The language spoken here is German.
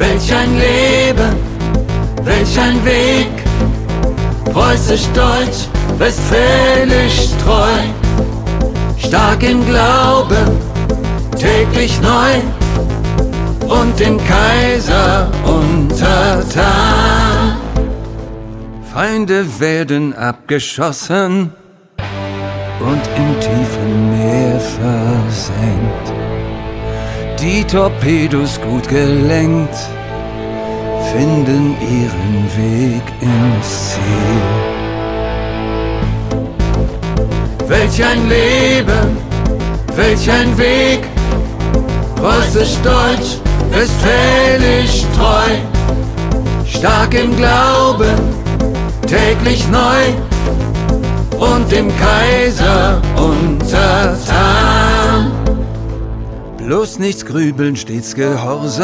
Welch ein Leben, welch ein Weg, preußisch-deutsch, westfälisch treu, stark im Glauben, täglich neu und dem Kaiser untertan. Feinde werden abgeschossen und im tiefen Meer versenkt. Die Torpedos gut gelenkt, finden ihren Weg ins Ziel. Welch ein Leben, welch ein Weg, preußisch-deutsch, westfälisch treu, stark im Glauben, täglich neu und dem Kaiser untertan. Bloß nichts grübeln, stets gehorsam.